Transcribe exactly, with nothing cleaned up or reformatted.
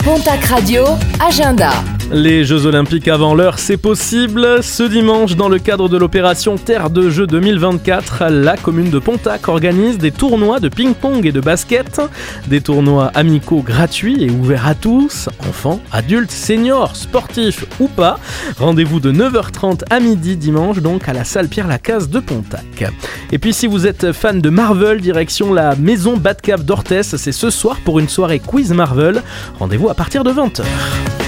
Pontac Radio, agenda. Les Jeux Olympiques avant l'heure, c'est possible. Ce dimanche, dans le cadre de l'opération Terre de Jeux deux mille vingt-quatre, la commune de Pontac organise des tournois de ping-pong et de basket. Des tournois amicaux gratuits et ouverts à tous, enfants, adultes, seniors, sportifs ou pas. Rendez-vous de neuf heures trente à midi dimanche, donc à la salle Pierre-Lacaze de Pontac. Et puis si vous êtes fan de Marvel, direction la maison Batcave d'Orthès, c'est ce soir pour une soirée quiz Marvel. Rendez-vous à partir de vingt heures.